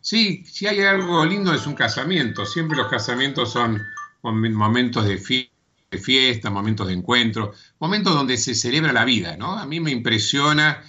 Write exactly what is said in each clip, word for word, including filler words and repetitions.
Sí, si hay algo lindo es un casamiento. Siempre los casamientos son mom- momentos de, fie- de fiesta, momentos de encuentro, momentos donde se celebra la vida, ¿no? A mí me impresiona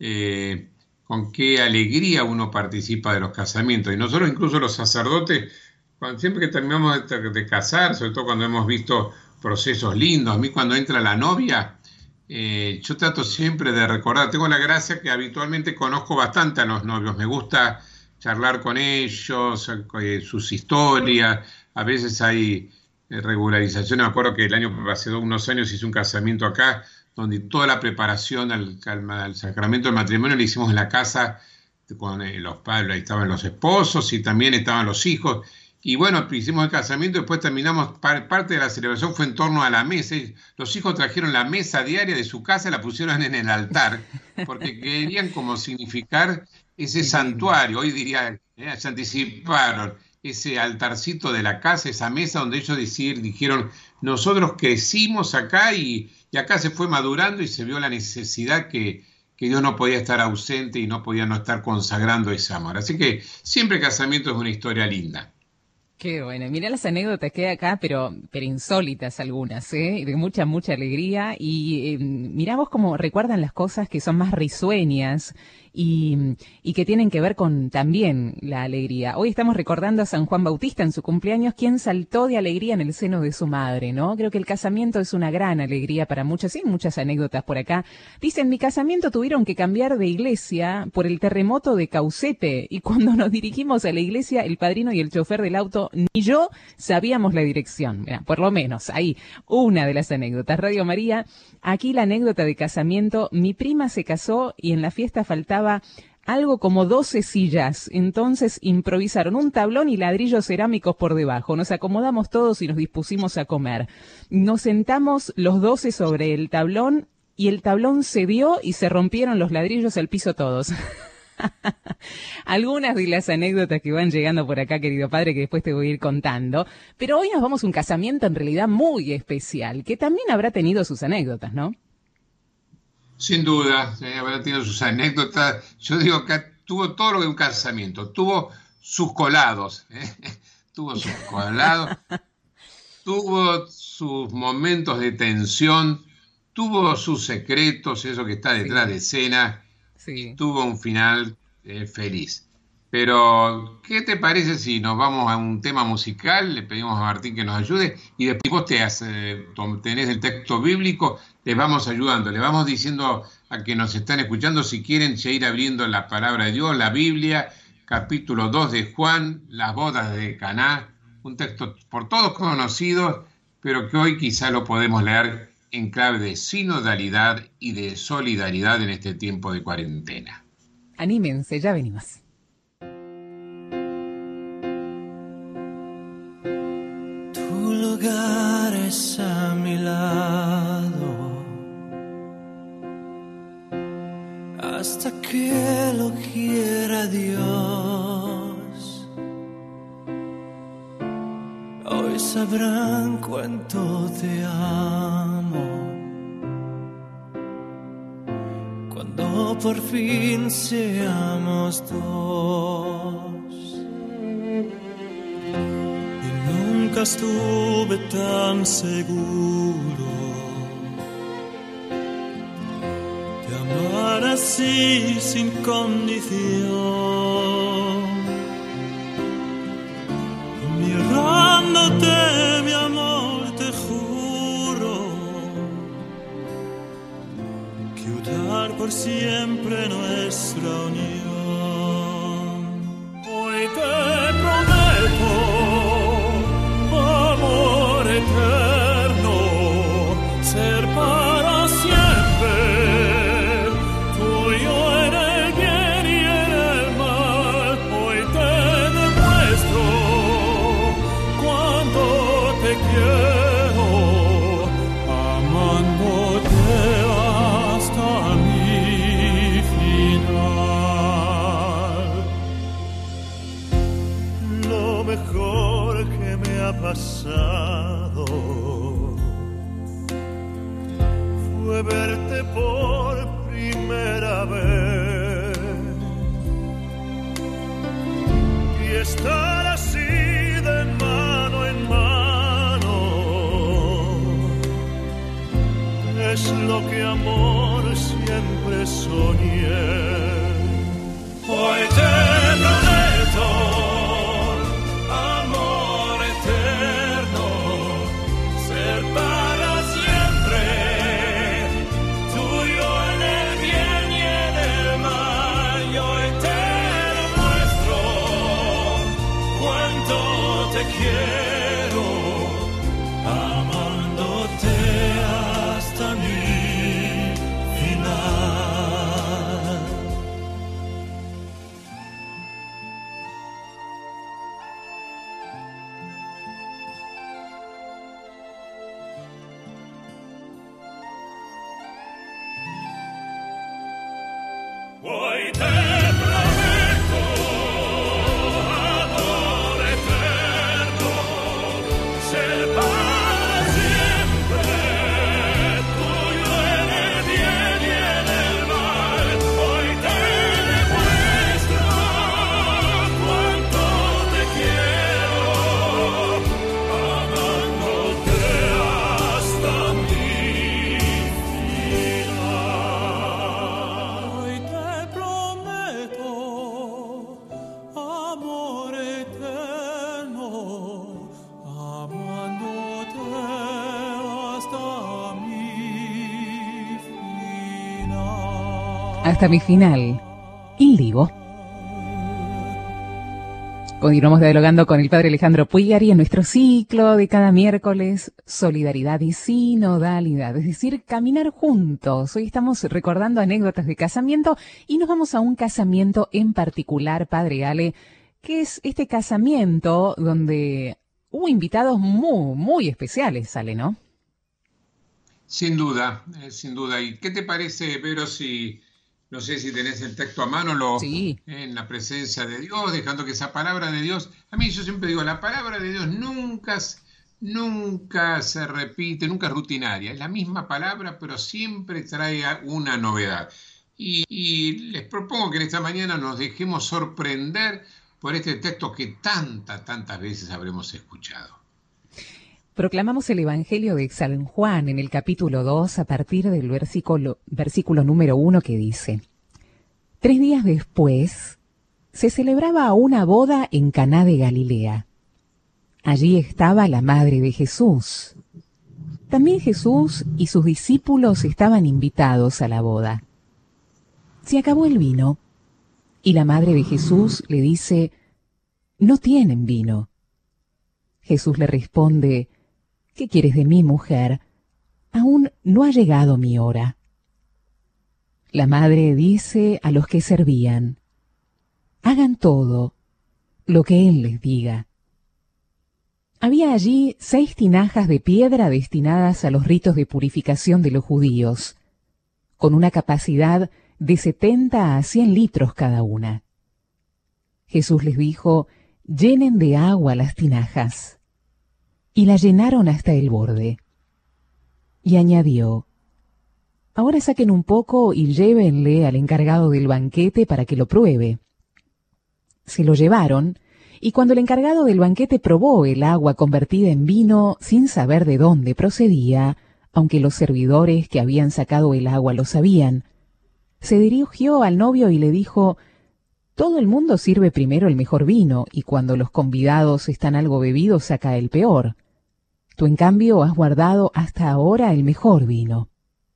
eh, con qué alegría uno participa de los casamientos. Y nosotros, incluso los sacerdotes, cuando- siempre que terminamos de, de casar, sobre todo cuando hemos visto procesos lindos, a mí cuando entra la novia, eh, yo trato siempre de recordar, tengo la gracia que habitualmente conozco bastante a los novios, me gusta charlar con ellos, eh, sus historias, a veces hay eh, regularizaciones, me acuerdo que el año, hace unos años hice un casamiento acá, donde toda la preparación al, al- al sacramento del matrimonio la hicimos en la casa, con eh, los padres, ahí estaban los esposos y también estaban los hijos, y bueno, hicimos el casamiento, después terminamos, par- parte de la celebración fue en torno a la mesa, y los hijos trajeron la mesa diaria de su casa, la pusieron en el altar, porque querían como significar ese Qué lindo. santuario, hoy diría, eh, se anticiparon, ese altarcito de la casa, esa mesa donde ellos decir, dijeron, nosotros crecimos acá y, y acá se fue madurando y se vio la necesidad que, que Dios no podía estar ausente y no podía no estar consagrando ese amor. Así que siempre casamiento es una historia linda. Qué bueno, mirá las anécdotas que hay acá, pero, pero insólitas algunas, ¿eh? De mucha, mucha alegría. Y eh, mirá vos cómo recuerdan las cosas que son más risueñas y, y que tienen que ver con también la alegría. Hoy estamos recordando a San Juan Bautista en su cumpleaños, quien saltó de alegría en el seno de su madre, ¿no? Creo que el casamiento es una gran alegría para muchos, y hay muchas anécdotas por acá. Dicen, mi casamiento tuvieron que cambiar de iglesia por el terremoto de Caucepe, y cuando nos dirigimos a la iglesia, el padrino y el chofer del auto, ni yo sabíamos la dirección. Mirá, por lo menos, ahí, una de las anécdotas. Radio María, aquí la anécdota de casamiento. Mi prima se casó y en la fiesta faltaba algo como doce sillas. Entonces improvisaron un tablón y ladrillos cerámicos por debajo. Nos acomodamos todos y nos dispusimos a comer. Nos sentamos los doce sobre el tablón y el tablón cedió y se rompieron los ladrillos al piso todos. Algunas de las anécdotas que van llegando por acá, querido padre, que después te voy a ir contando. Pero hoy nos vamos a un casamiento en realidad muy especial, que también habrá tenido sus anécdotas, ¿no? Sin duda, eh, habrá tenido sus anécdotas. Yo digo que tuvo todo lo de un casamiento. Tuvo sus colados, ¿eh? Tuvo sus colados, tuvo sus momentos de tensión, tuvo sus secretos, eso que está detrás de Sí, escena, y sí. tuvo un final eh, feliz. Pero, ¿qué te parece si nos vamos a un tema musical? Le pedimos a Martín que nos ayude y después vos te hace- tom- tenés el texto bíblico, les vamos ayudando, les vamos diciendo a que nos están escuchando si quieren ya ir abriendo la palabra de Dios, la Biblia, capítulo dos de Juan, las bodas de Caná, un texto por todos conocido, pero que hoy quizá lo podemos leer en clave de sinodalidad y de solidaridad en este tiempo de cuarentena. Anímense, ya venimos. Tu lugar es a mi lado hasta que lo quiera Dios. Hoy sabrán cuánto te amo cuando por fin seamos dos. Nunca estuve tan seguro de amar así sin condición. Mirándote, mi amor, te juro que unir por siempre nuestra unión. Hoy te prometo amor eterno, ser para siempre tuyo en el bien y en el mal. Hoy te demuestro cuánto te quiero, amándote hasta mi final. Lo mejor que me ha pasado fue verte por primera vez. estar así de mano en mano es lo que amor siempre soñé. Hoy te prometo amor eterno, ser para siempre tuyo en el bien y en el mal. Y hoy te demuestro cuánto te quiero, amándote hasta mi final. Hoy te prometo amor eterno, ser para siempre tuyo en el bien y en el mal. Hoy te demuestro cuánto te quiero, amándote hasta mi final. Hoy te prometo amor eterno, amándote hasta mi final. Hasta mi final. In vivo. Continuamos dialogando con el padre Alejandro Puigari en nuestro ciclo de cada miércoles, solidaridad y sinodalidad, es decir, caminar juntos. Hoy estamos recordando anécdotas de casamiento y nos vamos a un casamiento en particular, padre Ale, que es este casamiento donde hubo invitados muy, muy especiales, Ale, ¿no? Sin duda, eh, sin duda. ¿Y qué te parece, Vero, si, no sé si tenés el texto a mano, lo, Sí. en la presencia de Dios, dejando que esa palabra de Dios, a mí yo siempre digo, la palabra de Dios nunca, s- nunca se repite, nunca es rutinaria, es la misma palabra, pero siempre trae a- una novedad. Y, y les propongo que en esta mañana nos dejemos sorprender por este texto que tantas, tantas veces habremos escuchado. Proclamamos el Evangelio de San Juan en el capítulo dos a partir del versículo, versículo número uno que dice: Tres días después se celebraba una boda en Caná de Galilea. Allí estaba la madre de Jesús. También Jesús y sus discípulos estaban invitados a la boda. Se acabó el vino y la madre de Jesús le dice: No tienen vino. Jesús le responde: ¿Qué quieres de mí, mujer? Aún no ha llegado mi hora. La madre dice a los que servían: Hagan todo lo que él les diga. Había allí seis tinajas de piedra destinadas a los ritos de purificación de los judíos, con una capacidad de setenta a cien litros cada una. Jesús les dijo: Llenen de agua las tinajas. Y la llenaron hasta el borde. Y añadió: Ahora saquen un poco y llévenle al encargado del banquete para que lo pruebe. Se lo llevaron, y cuando el encargado del banquete probó el agua convertida en vino sin saber de dónde procedía, aunque los servidores que habían sacado el agua lo sabían, se dirigió al novio y le dijo: Todo el mundo sirve primero el mejor vino, y cuando los convidados están algo bebidos saca el peor. Tú, en cambio, has guardado hasta ahora el mejor vino.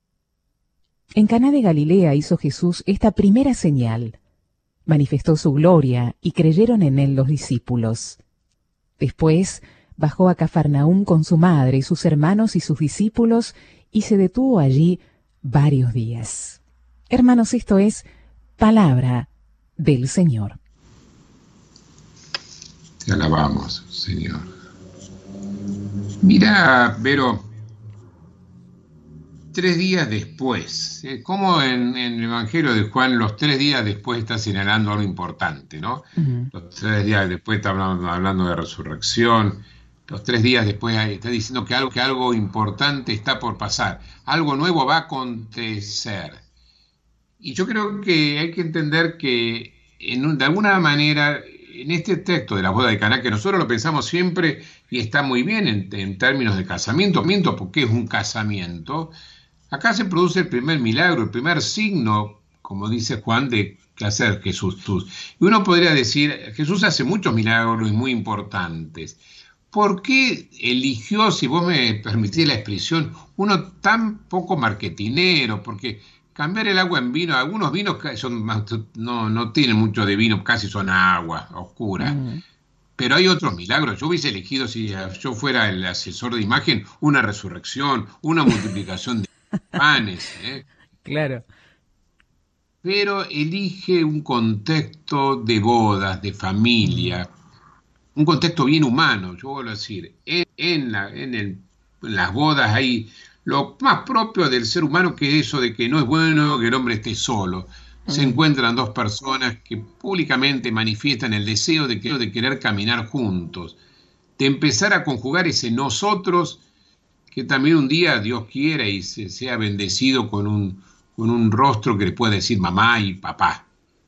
En Caná de Galilea hizo Jesús esta primera señal. Manifestó su gloria y creyeron en él los discípulos. Después bajó a Cafarnaúm con su madre, sus hermanos y sus discípulos, y se detuvo allí varios días. Hermanos, esto es palabra del Señor. Te alabamos, Señor. Mira, Vero, tres días después, ¿eh? Como en, en el Evangelio de Juan, los tres días después está señalando algo importante, ¿no? Uh-huh. Los tres días después está hablando, hablando de resurrección, los tres días después está diciendo que algo, que algo importante está por pasar, algo nuevo va a acontecer. Y yo creo que hay que entender que en un, de alguna manera en este texto de la boda de Caná, que nosotros lo pensamos siempre y está muy bien en, en términos de casamiento, miento porque es un casamiento, acá se produce el primer milagro, el primer signo, como dice Juan, de que hacer Jesús. Y uno podría decir, Jesús hace muchos milagros muy importantes. ¿Por qué eligió, si vos me permitís la expresión, uno tan poco marketinero? Porque cambiar el agua en vino, algunos vinos son más, no, no tienen mucho de vino, casi son agua oscura. Mm. Pero hay otros milagros. Yo hubiese elegido, si yo fuera el asesor de imagen, una resurrección, una multiplicación de panes. ¿eh? Claro. Pero elige un contexto de bodas, de familia, un contexto bien humano. Yo vuelvo a decir, en, en, la, en, el, en las bodas hay lo más propio del ser humano, que es eso de que no es bueno que el hombre esté solo. Se encuentran dos personas que públicamente manifiestan el deseo de, que, de querer caminar juntos, de empezar a conjugar ese nosotros, que también un día Dios quiera y se, sea bendecido con un, con un rostro que le pueda decir mamá y papá.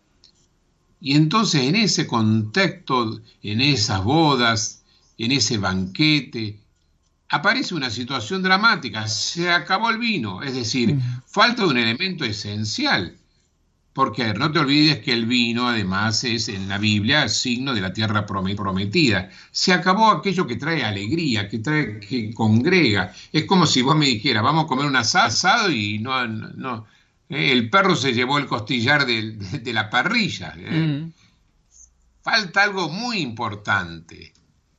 Y entonces en ese contexto, en esas bodas, en ese banquete, aparece una situación dramática, se acabó el vino, es decir, mm. falta un elemento esencial, porque no te olvides que el vino además es en la Biblia signo de la tierra prometida. Se acabó aquello que trae alegría, que trae, que congrega. Es como si vos me dijeras, vamos a comer un asado y no, no eh, el perro se llevó el costillar de, de, de la parrilla. Eh. Mm. Falta algo muy importante.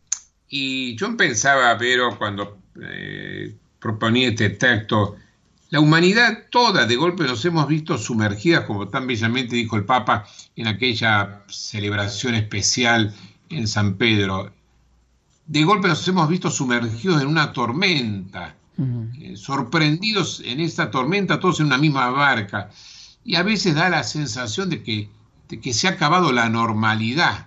Y yo pensaba, Vero, cuando eh, proponía este texto, la humanidad toda de golpe nos hemos visto sumergidas, como tan bellamente dijo el Papa en aquella celebración especial en San Pedro. De golpe nos hemos visto sumergidos en una tormenta, uh-huh. eh, sorprendidos en esta tormenta, todos en una misma barca. Y a veces da la sensación de que, de que se ha acabado la normalidad.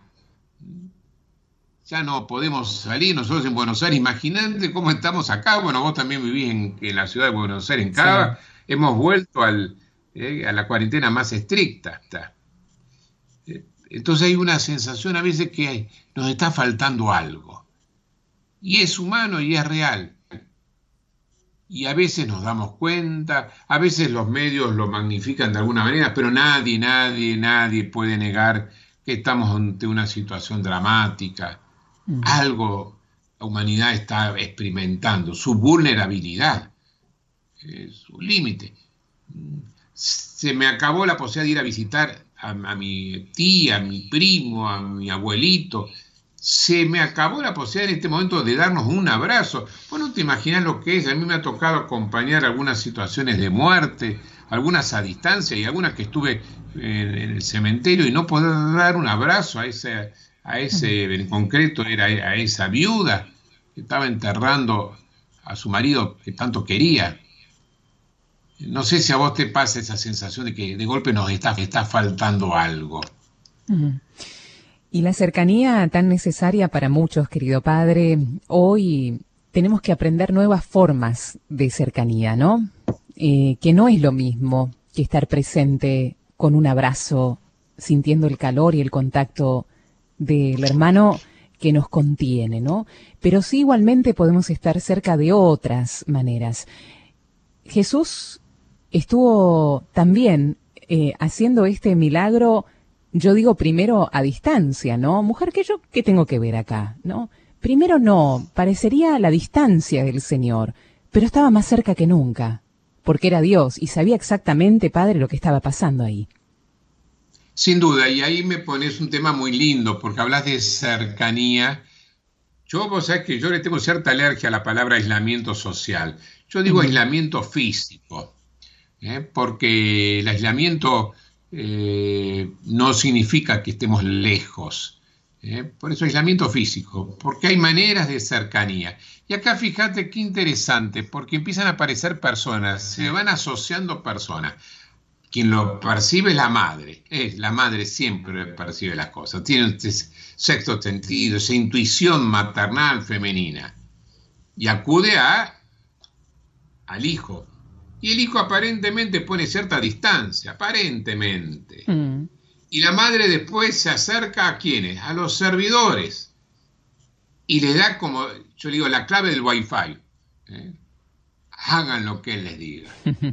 Ya no podemos salir nosotros en Buenos Aires. Imagínate cómo estamos acá. Bueno, vos también vivís en, en la ciudad de Buenos Aires, en Cava. Sí. Hemos vuelto al, eh, a la cuarentena más estricta. Entonces hay una sensación a veces que hay, nos está faltando algo. Y es humano y es real. Y a veces nos damos cuenta, a veces los medios lo magnifican de alguna manera, pero nadie, nadie, nadie puede negar que estamos ante una situación dramática. Mm. Algo la humanidad está experimentando, su vulnerabilidad, eh, su límite. Se me acabó la posibilidad de ir a visitar a, a mi tía, a mi primo, a mi abuelito. Se me acabó la posibilidad en este momento de darnos un abrazo. Vos no te imaginás lo que es. A mí me ha tocado acompañar algunas situaciones de muerte, algunas a distancia y algunas que estuve en, en el cementerio y no poder dar un abrazo a ese, a ese en concreto era a esa viuda que estaba enterrando a su marido que tanto quería. No sé si a vos te pasa esa sensación de que de golpe nos está, está faltando algo. Uh-huh. Y la cercanía tan necesaria para muchos, querido padre, hoy tenemos que aprender nuevas formas de cercanía, ¿no? Eh, que no es lo mismo que estar presente con un abrazo, sintiendo el calor y el contacto del hermano que nos contiene, ¿no? Pero sí igualmente podemos estar cerca de otras maneras. Jesús estuvo también eh, haciendo este milagro. Yo digo primero a distancia, ¿no? Mujer, ¿qué yo qué tengo que ver acá, no? Primero no, parecería la distancia del Señor, pero estaba más cerca que nunca, porque era Dios y sabía exactamente, Padre, lo que estaba pasando ahí. Sin duda, y ahí me pones un tema muy lindo, porque hablas de cercanía. Yo, vos sabés que yo le tengo cierta alergia a la palabra aislamiento social. Yo digo uh-huh. aislamiento físico, ¿eh? Porque el aislamiento... Eh, no significa que estemos lejos, ¿eh? Por eso aislamiento físico, porque hay maneras de cercanía. Y acá fíjate qué interesante, porque empiezan a aparecer personas, se van asociando personas. Quien lo percibe es la madre, es la madre siempre percibe las cosas, tiene ese sexto sentido, esa intuición maternal femenina, y acude a, al hijo. Y el hijo aparentemente pone cierta distancia, aparentemente. Mm. Y la madre después se acerca a ¿quiénes? A los servidores. Y les da como, yo le digo, la clave del Wi-Fi. ¿eh? Hagan lo que él les diga.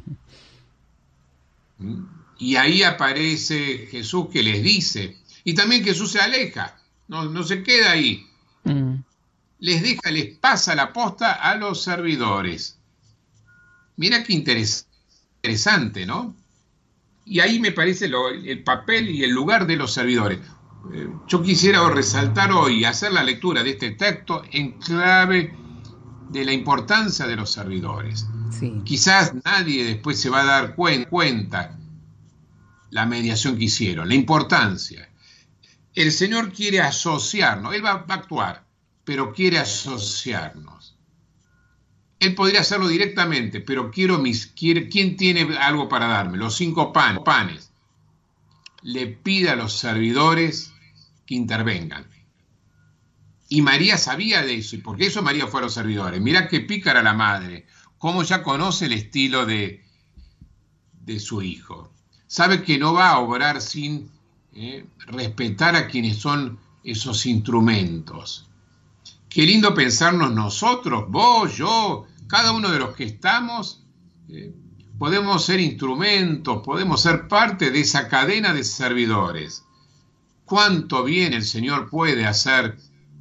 ¿Mm? Y ahí aparece Jesús que les dice. Y también Jesús se aleja. No, no se queda ahí. Mm. Les deja, les pasa la posta a los servidores. Mira qué interes- interesante, ¿no? Y ahí me parece lo, el papel y el lugar de los servidores. Eh, yo quisiera resaltar hoy, hacer la lectura de este texto en clave de la importancia de los servidores. Sí. Quizás nadie después se va a dar cuen- cuenta la mediación que hicieron, la importancia. El Señor quiere asociarnos, Él va, va a actuar, pero quiere asociarnos. Él podría hacerlo directamente, pero quiero mis, quiere, ¿quién tiene algo para darme? Los cinco pan, panes. Le pide a los servidores que intervengan. Y María sabía de eso, y por eso María fue a los servidores. Mirá qué pícara la madre, cómo ya conoce el estilo de, de su hijo. Sabe que no va a obrar sin eh, respetar a quienes son esos instrumentos. Qué lindo pensarnos nosotros, vos, yo, cada uno de los que estamos, eh, podemos ser instrumentos, podemos ser parte de esa cadena de servidores. Cuánto bien el Señor puede hacer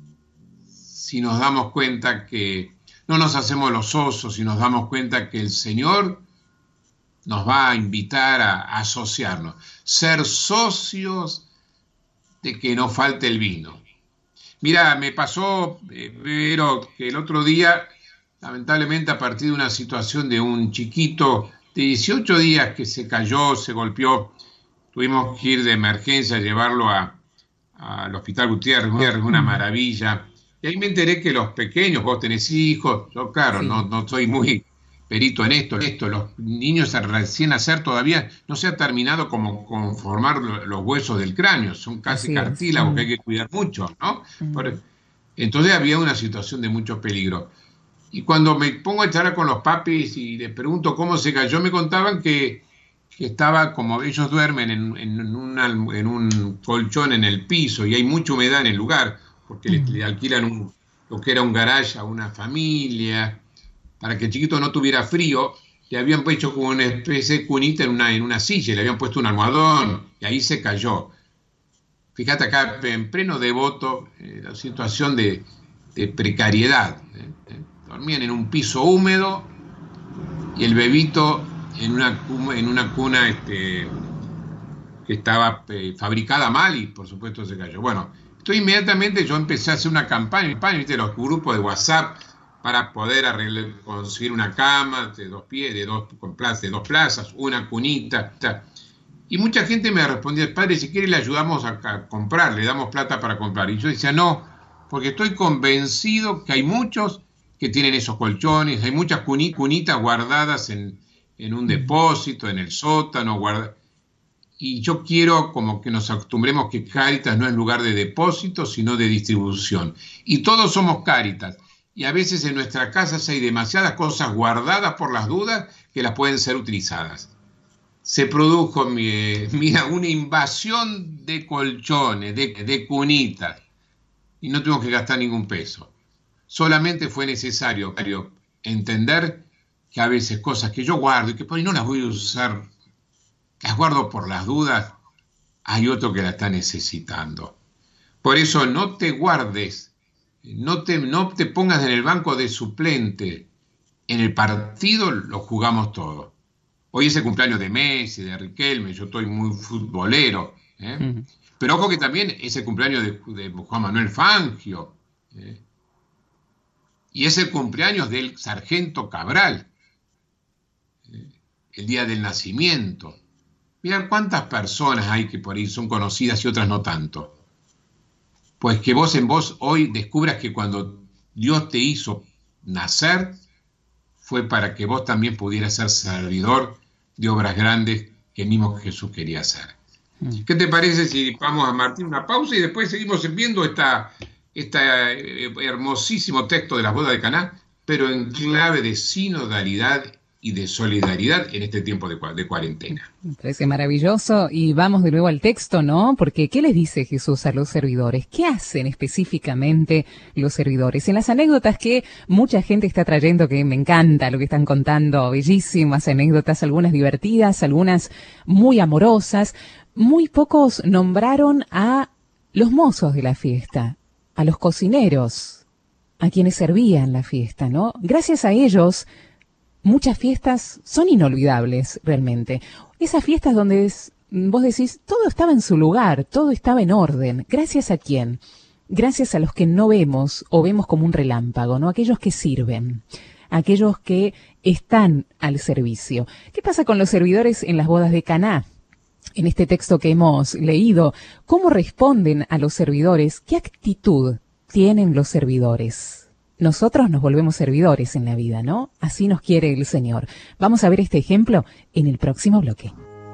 si nos damos cuenta que no nos hacemos los osos, si nos damos cuenta que el Señor nos va a invitar a, a asociarnos, ser socios de que no falte el vino. Mira, me pasó, eh, pero que el otro día, lamentablemente a partir de una situación de un chiquito de dieciocho días que se cayó, se golpeó, tuvimos que ir de emergencia a llevarlo a, a, al Hospital Gutiérrez, una maravilla. Y ahí me enteré que los pequeños, vos tenés hijos, yo claro, sí. no, no soy muy perito en esto, esto, los niños recién nacer todavía no se ha terminado como conformar los huesos del cráneo, son casi Así cartílagos es. que hay que cuidar mucho, ¿no? Mm. Por, entonces había una situación de mucho peligro. Y cuando me pongo a charlar con los papis y les pregunto cómo se cayó, me contaban que, que estaba, como ellos duermen en, en, una, en un colchón en el piso y hay mucha humedad en el lugar, porque mm. le, le alquilan un, lo que era un garage a una familia, para que el chiquito no tuviera frío, le habían puesto como una especie de cunita en una, en una silla, le habían puesto un almohadón, y ahí se cayó. Fíjate acá, en pleno Devoto, eh, la situación de, de precariedad. Eh, eh, dormían en un piso húmedo, y el bebito en una, en una cuna este, que estaba eh, fabricada mal, y por supuesto se cayó. Bueno, entonces inmediatamente yo empecé a hacer una campaña, ¿viste? Los grupos de WhatsApp, para poder arreglar, conseguir una cama de dos pies, de dos, con plazas, de dos plazas, una cunita. Y mucha gente me respondía, padre, si quiere le ayudamos a, a comprar, le damos plata para comprar. Y yo decía, no, porque estoy convencido que hay muchos que tienen esos colchones, hay muchas cuni, cunitas guardadas en, en un depósito, en el sótano, guarda, y yo quiero como que nos acostumbremos que Cáritas no es lugar de depósito, sino de distribución. Y todos somos Cáritas. Y a veces en nuestra casa hay demasiadas cosas guardadas por las dudas que las pueden ser utilizadas. Se produjo, mira, una invasión de colchones, de, de cunitas, y no tuvimos que gastar ningún peso. Solamente fue necesario entender que a veces cosas que yo guardo y que por ahí no las voy a usar, las guardo por las dudas, hay otro que la está necesitando. Por eso no te guardes, No te, no te pongas en el banco de suplente. En el partido lo jugamos todo. Hoy es el cumpleaños de Messi, de Riquelme, yo estoy muy futbolero. ¿eh? Uh-huh. Pero ojo que también es el cumpleaños de, de Juan Manuel Fangio. ¿eh? Y es el cumpleaños del sargento Cabral. ¿eh? El día del nacimiento. Mirá cuántas personas hay que por ahí son conocidas y otras no tanto. Pues que vos en vos hoy descubras que cuando Dios te hizo nacer, fue para que vos también pudieras ser servidor de obras grandes que mismo Jesús quería hacer. Mm. ¿Qué te parece si vamos a Martín una pausa y después seguimos viendo esta, esta hermosísimo texto de las bodas de Caná, pero en clave de sinodalidad y de solidaridad en este tiempo de, de cuarentena. Me parece maravilloso y vamos de nuevo al texto, ¿no? Porque ¿qué les dice Jesús a los servidores? ¿Qué hacen específicamente los servidores? En las anécdotas que mucha gente está trayendo, que me encanta lo que están contando, bellísimas anécdotas, algunas divertidas, algunas muy amorosas, muy pocos nombraron a los mozos de la fiesta, a los cocineros, a quienes servían la fiesta, ¿no? Gracias a ellos, muchas fiestas son inolvidables, realmente. Esas fiestas donde es, vos decís, todo estaba en su lugar, todo estaba en orden. ¿Gracias a quién? Gracias a los que no vemos o vemos como un relámpago, ¿no? Aquellos que sirven, aquellos que están al servicio. ¿Qué pasa con los servidores en las bodas de Caná? En este texto que hemos leído, ¿cómo responden a los servidores? ¿Qué actitud tienen los servidores? Nosotros nos volvemos servidores en la vida, ¿no? Así nos quiere el Señor. Vamos a ver este ejemplo en el próximo bloque.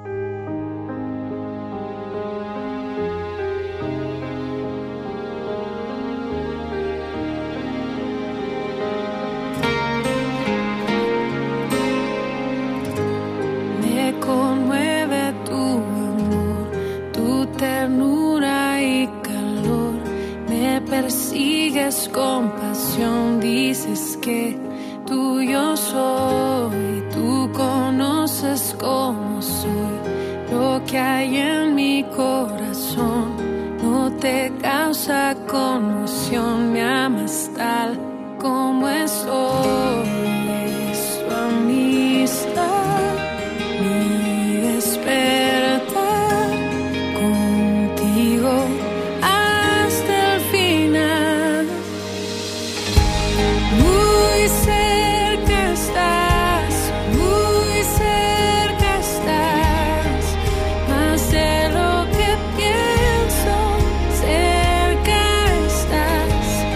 Me conmueve tu amor, tu ternura y calor. Me persigues con pasión, dices que tuyo soy. Tú conoces cómo soy, lo que hay en mi corazón no te causa conmoción. Me amas tal como estoy, es tu amistad, mi despertar contigo. Cerca estás,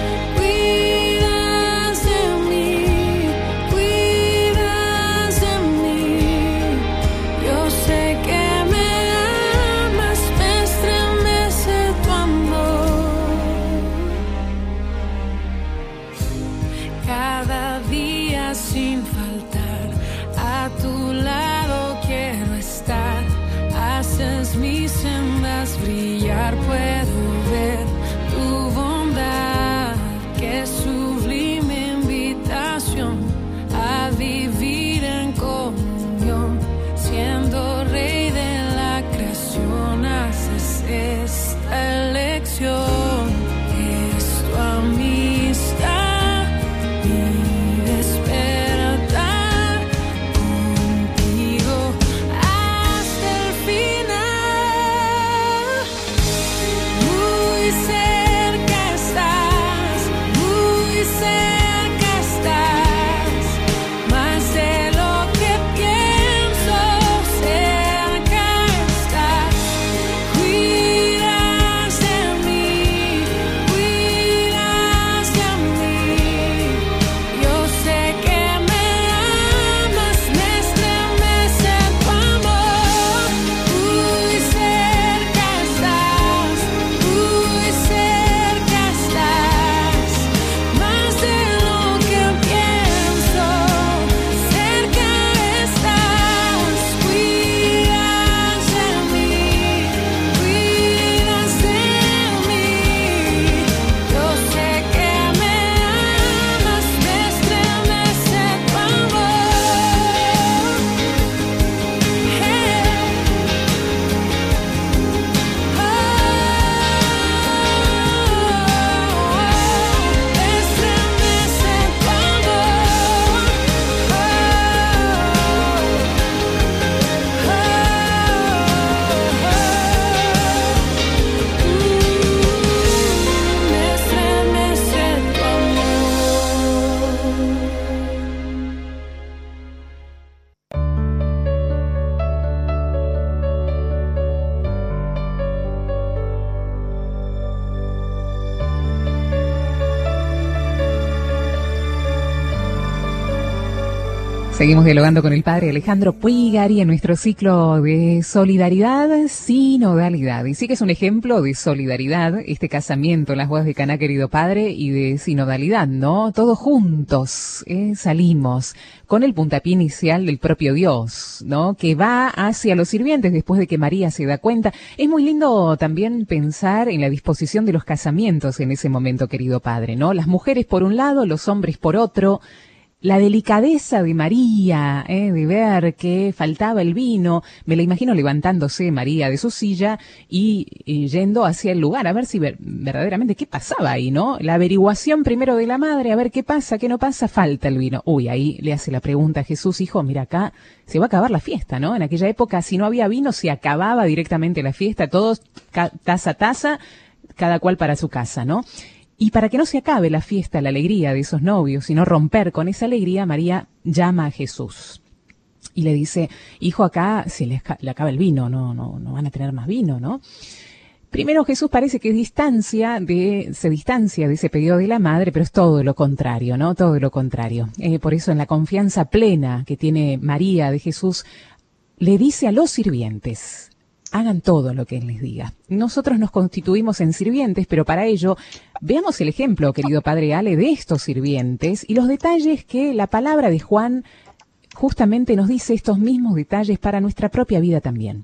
Seguimos dialogando con el padre Alejandro Puigari en nuestro ciclo de solidaridad, sinodalidad. Y sí que es un ejemplo de solidaridad este casamiento en las bodas de Caná, querido padre, y de sinodalidad, ¿no? Todos juntos eh, salimos con el puntapié inicial del propio Dios, ¿no? Que va hacia los sirvientes después de que María se da cuenta. Es muy lindo también pensar en la disposición de los casamientos en ese momento, querido padre, ¿no? Las mujeres por un lado, los hombres por otro. La delicadeza de María, eh, de ver que faltaba el vino, me la imagino levantándose María de su silla y, y yendo hacia el lugar, a ver si ver, verdaderamente qué pasaba ahí, ¿no? La averiguación primero de la madre, a ver qué pasa, qué no pasa, falta el vino. Uy, ahí le hace la pregunta a Jesús, hijo, mira acá, se va a acabar la fiesta, ¿no? En aquella época, si no había vino, se acababa directamente la fiesta, todos ca- taza a taza, cada cual para su casa, ¿no? Y para que no se acabe la fiesta, la alegría de esos novios, sino romper con esa alegría, María llama a Jesús y le dice, hijo, acá se le, le acaba el vino, no, no, no van a tener más vino, ¿no? Primero Jesús parece que distancia de, se distancia de ese pedido de la madre, pero es todo lo contrario, ¿no? Todo lo contrario. Eh, por eso en la confianza plena que tiene María de Jesús, le dice a los sirvientes, hagan todo lo que Él les diga. Nosotros nos constituimos en sirvientes, pero para ello, veamos el ejemplo, querido Padre Ale, de estos sirvientes y los detalles que la palabra de Juan justamente nos dice, estos mismos detalles para nuestra propia vida también.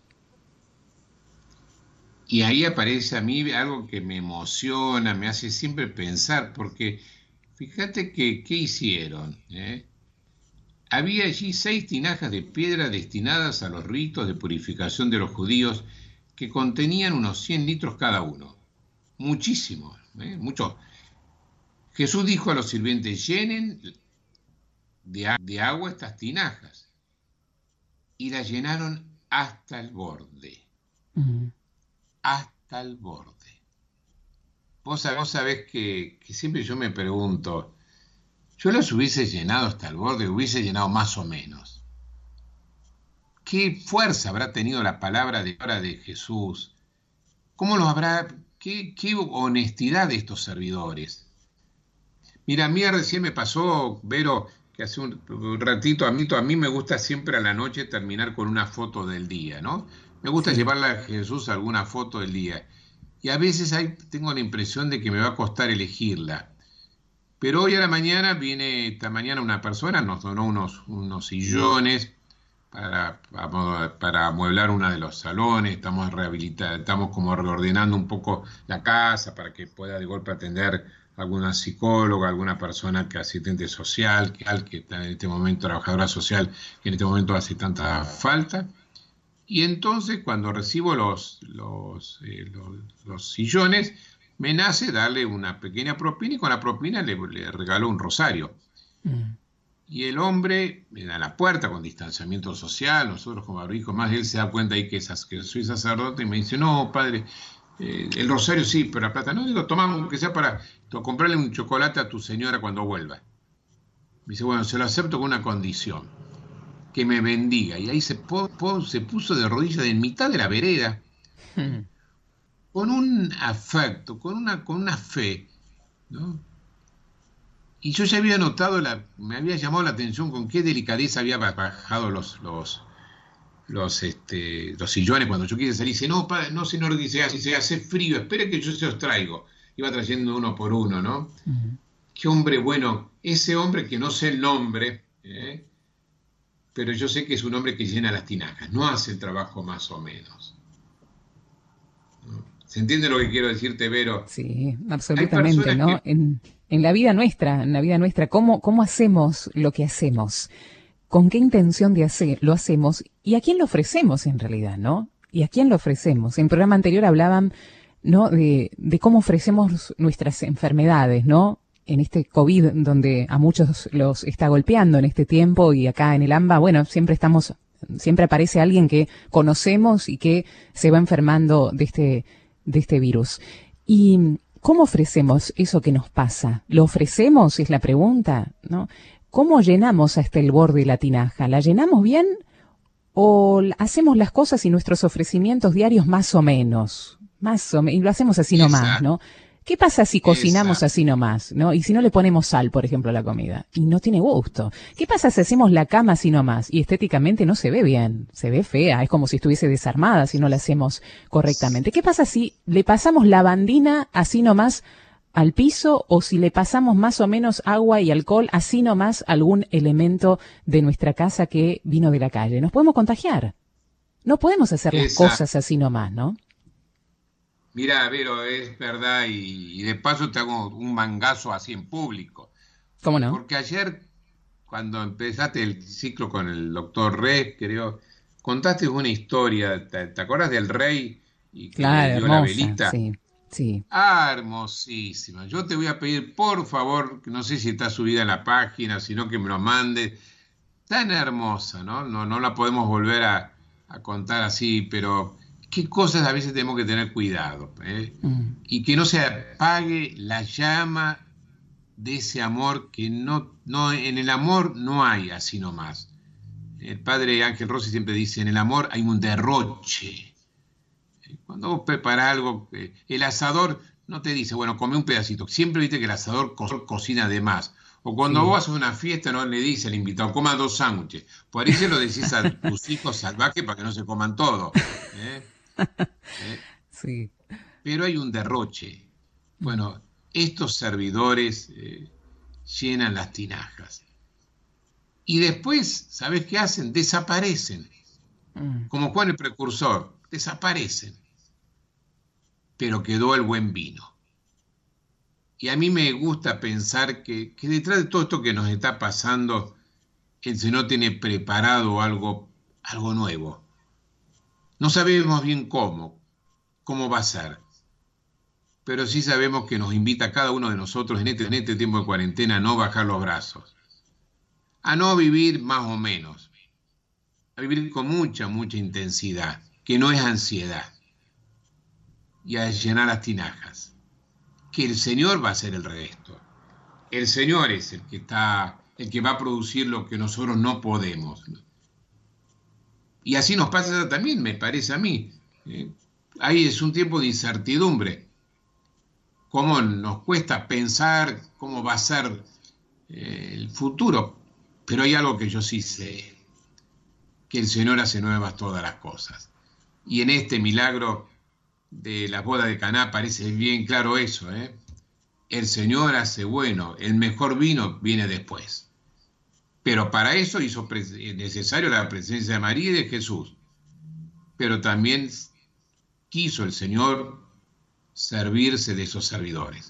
Y ahí aparece a mí algo que me emociona, me hace siempre pensar, porque fíjate que, ¿qué hicieron? ¿Eh? Había allí seis tinajas de piedra destinadas a los ritos de purificación de los judíos que contenían unos cien litros cada uno. Muchísimos, ¿eh? Mucho. Jesús dijo a los sirvientes, llenen de, de agua estas tinajas. Y las llenaron hasta el borde. Uh-huh. Hasta el borde. Vos, vos sabés que, que siempre yo me pregunto, yo los hubiese llenado hasta el borde, hubiese llenado más o menos. ¿Qué fuerza habrá tenido la palabra de, de Jesús? ¿Cómo lo habrá, qué, qué honestidad de estos servidores? Mira, a mí recién me pasó, Vero, que hace un, un ratito, a mí, a mí me gusta siempre a la noche terminar con una foto del día, ¿no? Me gusta sí. llevarle a Jesús alguna foto del día. Y a veces hay, tengo la impresión de que me va a costar elegirla. Pero hoy a la mañana viene, esta mañana una persona, nos donó unos, unos sillones para, para amueblar uno de los salones, estamos rehabilitando, estamos como reordenando un poco la casa para que pueda de golpe atender alguna psicóloga, alguna persona que asistente social, que, que está en este momento trabajadora social, que en este momento hace tanta falta. Y entonces cuando recibo los, los, eh, los, los sillones, me nace darle una pequeña propina y con la propina le, le regalo un rosario. Mm. Y el hombre me da la puerta con distanciamiento social, nosotros como barbijos, más él se da cuenta ahí que, esas, que soy sacerdote y me dice, no, padre, eh, el rosario sí, pero la plata no. Digo, tomamos que sea para to, comprarle un chocolate a tu señora cuando vuelva. Me dice, bueno, se lo acepto con una condición, que me bendiga. Y ahí se, po, po, se puso de rodillas en mitad de la vereda. Mm. Con un afecto, con una, con una fe, ¿no? Y yo ya había notado, la, me había llamado la atención con qué delicadeza había bajado los, los, los, este, los sillones cuando yo quise salir. Dice, no, padre, no, señor, dice, si se hace frío, espere que yo se los traigo. Iba trayendo uno por uno, ¿no? Uh-huh. Qué hombre bueno, ese hombre que no sé el nombre, ¿eh? Pero yo sé que es un hombre que llena las tinajas, no hace el trabajo más o menos. ¿No? ¿Se entiende lo que quiero decirte, Vero? Sí, absolutamente, ¿no? Que... En, en la vida nuestra, en la vida nuestra, ¿cómo, cómo hacemos lo que hacemos? ¿Con qué intención de hacer lo hacemos? ¿Y a quién lo ofrecemos en realidad, no? ¿Y a quién lo ofrecemos? En el programa anterior hablaban, ¿no? De, de cómo ofrecemos nuestras enfermedades, ¿no? En este COVID, donde a muchos los está golpeando en este tiempo, y acá en el AMBA, bueno, siempre estamos, siempre aparece alguien que conocemos y que se va enfermando de este de este virus. ¿Y cómo ofrecemos eso que nos pasa? ¿Lo ofrecemos? Es la pregunta, ¿no? ¿Cómo llenamos hasta el borde de la tinaja? ¿La llenamos bien o hacemos las cosas y nuestros ofrecimientos diarios más o menos? Más o menos, y lo hacemos así nomás, ¿no? ¿Qué pasa si cocinamos Exacto. así nomás, ¿no? Y si no le ponemos sal, por ejemplo, a la comida, y no tiene gusto. ¿Qué pasa si hacemos la cama así nomás y estéticamente no se ve bien, se ve fea, es como si estuviese desarmada si no la hacemos correctamente? ¿Qué pasa si le pasamos lavandina así nomás al piso o si le pasamos más o menos agua y alcohol así nomás a algún elemento de nuestra casa que vino de la calle? Nos podemos contagiar. No podemos hacer las Exacto. cosas así nomás, ¿no? Mira, Vero, es verdad, y, y de paso te hago un mangazo así en público. ¿Cómo no? Porque ayer, cuando empezaste el ciclo con el doctor Res, creo, contaste una historia, ¿te, te acuerdas del rey y que le Claro, dio la hermosa, velita? sí, sí. Ah, hermosísima. Yo te voy a pedir, por favor, que no sé si está subida en la página, sino que me lo mandes. Tan hermosa, ¿no? No, no la podemos volver a, a contar así, pero qué cosas a veces tenemos que tener cuidado, ¿eh? Mm. Y que no se apague la llama de ese amor que no, no, en el amor no hay así nomás. El padre Ángel Rossi siempre dice, en el amor hay un derroche. Cuando vos preparás algo, eh, el asador no te dice, bueno, come un pedacito. Siempre viste que el asador co- cocina de más. O cuando Sí. vos haces una fiesta, no le dice al invitado, coma dos sándwiches. Por eso lo decís a tus hijos salvajes para que no se coman todo. ¿eh? ¿Eh? Sí. Pero hay un derroche. Bueno, estos servidores eh, llenan las tinajas. Y después, ¿sabés qué hacen? Desaparecen. Mm. Como Juan el Precursor, desaparecen. Pero quedó el buen vino. Y a mí me gusta pensar que, que detrás de todo esto que nos está pasando, el Señor tiene preparado algo, algo nuevo. No sabemos bien cómo, cómo va a ser, pero sí sabemos que nos invita a cada uno de nosotros en este, en este tiempo de cuarentena a no bajar los brazos, a no vivir más o menos, a vivir con mucha, mucha intensidad, que no es ansiedad, y a llenar las tinajas, que el Señor va a hacer el resto. El Señor es el que está, el que va a producir lo que nosotros no podemos. Y así nos pasa también, me parece a mí. Eh, ahí es un tiempo de incertidumbre. Cómo nos cuesta pensar cómo va a ser eh, el futuro. Pero hay algo que yo sí sé, que el Señor hace nuevas todas las cosas. Y en este milagro de las bodas de Caná parece bien claro eso, ¿eh? El Señor hace bueno, el mejor vino viene después. Pero para eso hizo necesario la presencia de María y de Jesús. Pero también quiso el Señor servirse de esos servidores.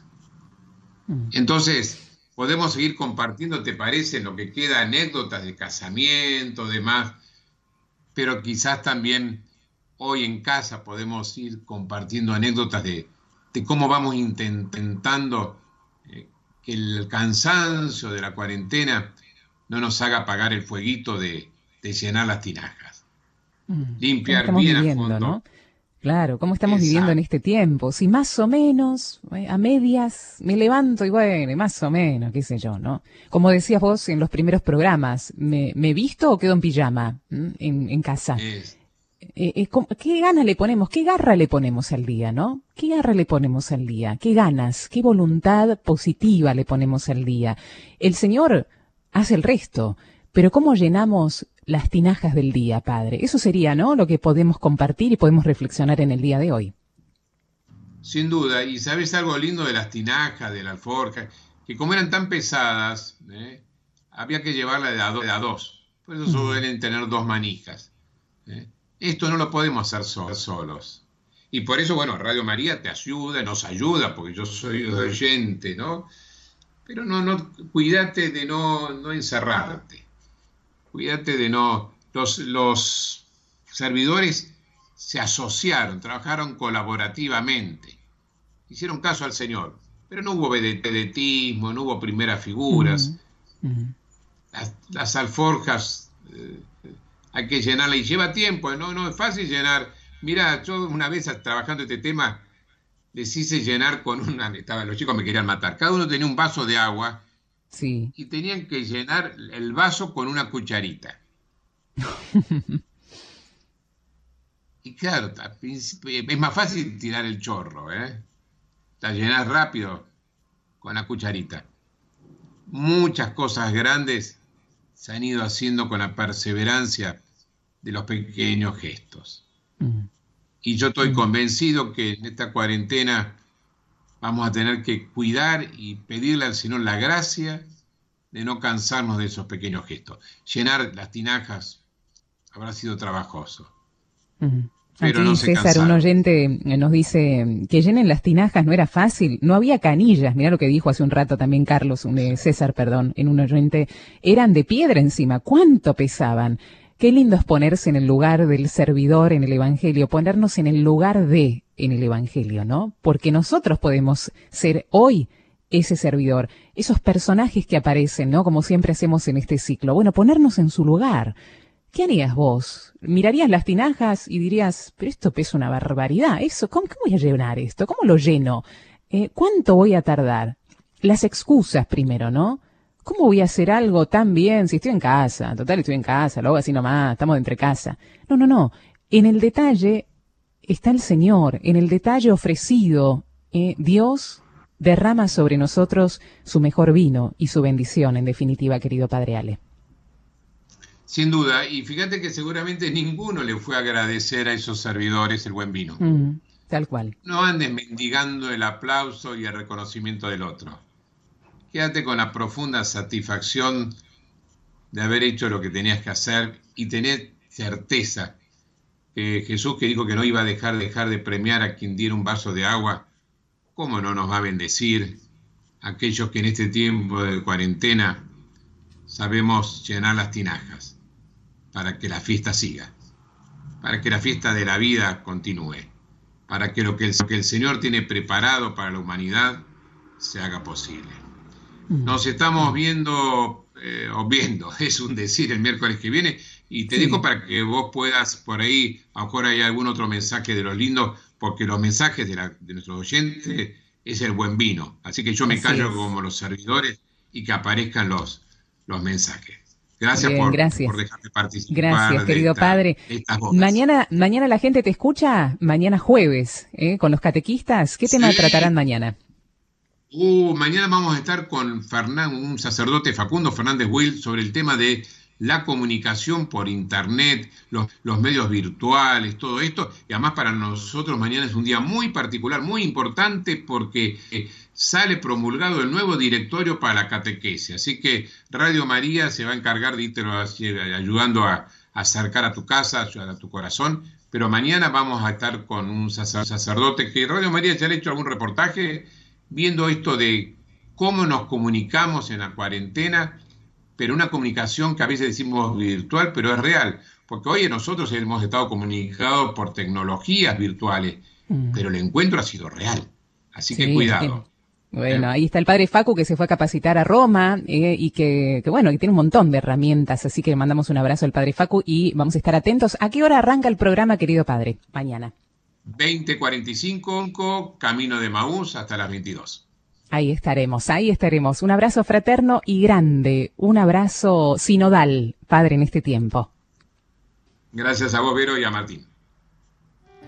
Entonces, podemos seguir compartiendo, ¿te parece? En lo que queda, anécdotas de casamiento, demás. Pero quizás también hoy en casa podemos ir compartiendo anécdotas de, de cómo vamos intentando eh, que el cansancio de la cuarentena no nos haga apagar el fueguito de, de llenar las tinajas. Mm. Limpiar ¿Cómo estamos bien viviendo, a fondo. ¿no? Claro, ¿cómo estamos Exacto. viviendo en este tiempo? Si más o menos, eh, a medias, me levanto y bueno, y más o menos, qué sé yo, ¿no? Como decías vos en los primeros programas, ¿me, me visto o quedo en pijama ¿m? en, en casa? Es, Eh, eh, ¿cómo- ¿Qué ganas le ponemos? ¿Qué garra le ponemos al día, no? ¿Qué garra le ponemos al día? ¿Qué ganas? ¿Qué voluntad positiva le ponemos al día? El Señor hace el resto, pero ¿cómo llenamos las tinajas del día, Padre? Eso sería, ¿no? Lo que podemos compartir y podemos reflexionar en el día de hoy. sin duda. Y sabes algo lindo de las tinajas, de la alforja, que como eran tan pesadas, ¿eh? había que llevarla de a, do, de a dos. Por eso suelen tener dos manijas. ¿eh? Esto no lo podemos hacer so solos. Y por eso, bueno, Radio María te ayuda, nos ayuda, porque yo soy oyente, ¿no? Pero no, no, cuídate de no, no encerrarte. Cuídate de no... Los, los servidores se asociaron, trabajaron colaborativamente, hicieron caso al Señor, pero no hubo vedetismo, no hubo primeras figuras. Uh -huh. Las, las alforjas eh, hay que llenarlas y lleva tiempo, ¿no? No es fácil llenar. Mira, yo una vez trabajando este tema les hice llenar con una... Estaba, los chicos me querían matar. Cada uno tenía un vaso de agua sí. y tenían que llenar el vaso con una cucharita. Y claro, es más fácil tirar el chorro, ¿eh? la llenás rápido con la cucharita. Muchas cosas grandes se han ido haciendo con la perseverancia de los pequeños gestos. Mm. Y yo estoy mm. convencido que en esta cuarentena vamos a tener que cuidar y pedirle al Señor la gracia de no cansarnos de esos pequeños gestos. Llenar las tinajas habrá sido trabajoso. Mm. Pero Aquí no se César, cansaron. Un oyente nos dice que llenen las tinajas no era fácil, no había canillas, mirá lo que dijo hace un rato también Carlos, un, eh, César, perdón, en un oyente, eran de piedra encima, ¿cuánto pesaban? Qué lindo es ponerse en el lugar del servidor en el Evangelio, ponernos en el lugar de en el Evangelio, ¿no? Porque nosotros podemos ser hoy ese servidor, esos personajes que aparecen, ¿no? Como siempre hacemos en este ciclo. Bueno, ponernos en su lugar. ¿Qué harías vos? Mirarías las tinajas y dirías, pero esto pesa una barbaridad, eso, ¿cómo, cómo voy a llenar esto? ¿Cómo lo lleno? Eh, ¿Cuánto voy a tardar? Las excusas primero, ¿no? ¿Cómo voy a hacer algo tan bien si estoy en casa? Total, estoy en casa, lo hago así nomás, estamos entre casa. No, no, no. En el detalle está el Señor, en el detalle ofrecido. Eh, Dios derrama sobre nosotros su mejor vino y su bendición, en definitiva, querido Padre Ale. Sin duda, y fíjate que seguramente ninguno le fue a agradecer a esos servidores el buen vino. Mm, tal cual. No andes mendigando el aplauso y el reconocimiento del otro. Quédate con la profunda satisfacción de haber hecho lo que tenías que hacer y tener certeza que Jesús, que dijo que no iba a dejar, dejar de premiar a quien diera un vaso de agua, ¿cómo no nos va a bendecir aquellos que en este tiempo de cuarentena sabemos llenar las tinajas para que la fiesta siga, para que la fiesta de la vida continúe, para que lo que el, lo que el Señor tiene preparado para la humanidad se haga posible? Nos estamos viendo, eh, o viendo, es un decir, el miércoles que viene, y te sí. digo para que vos puedas por ahí, a lo mejor hay algún otro mensaje de los lindos, porque los mensajes de, la, de nuestros oyentes es el buen vino, así que yo me callo como los servidores y que aparezcan los, los mensajes. Gracias, Bien, por, gracias. por dejarte participar. Gracias, querido esta, padre. Mañana, mañana la gente te escucha, mañana jueves, ¿eh? Con los catequistas. ¿Qué tema sí. tratarán mañana? Uh, mañana vamos a estar con Fernán, un sacerdote, Facundo Fernández Will, sobre el tema de la comunicación por internet, los, los medios virtuales, todo esto. Y además para nosotros mañana es un día muy particular, muy importante, porque eh, sale promulgado el nuevo directorio para la catequesis. Así que Radio María se va a encargar de irte ayudando a, a acercar a tu casa, a tu corazón. Pero mañana vamos a estar con un sacerdote que Radio María ya le ha hecho algún reportaje viendo esto de cómo nos comunicamos en la cuarentena, pero una comunicación que a veces decimos virtual, pero es real, porque hoy nosotros hemos estado comunicados por tecnologías virtuales, mm. pero el encuentro ha sido real, así sí, que cuidado. Sí. Bueno, ahí está el padre Facu, que se fue a capacitar a Roma, eh, y que, que, bueno, que tiene un montón de herramientas, así que le mandamos un abrazo al padre Facu y vamos a estar atentos. ¿A qué hora arranca el programa, querido padre? Mañana. veinte cuarenta y cinco, camino de Maús hasta las veintidós. Ahí estaremos, ahí estaremos. Un abrazo fraterno y grande, un abrazo sinodal, padre, en este tiempo. Gracias a vos, Vero, y a Martín.